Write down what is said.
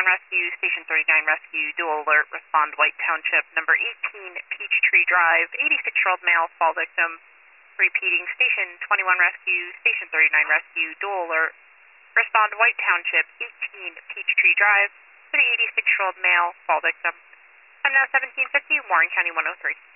Rescue, Station 39 Rescue, dual alert, respond White Township, number 18 Peachtree Drive, 86-year-old male, fall victim. Repeating, Station 21 Rescue, Station 39 Rescue, dual alert, respond White Township, 18 Peachtree Drive, for the 86-year-old male, fall victim. I'm now 1750, Warren County 103.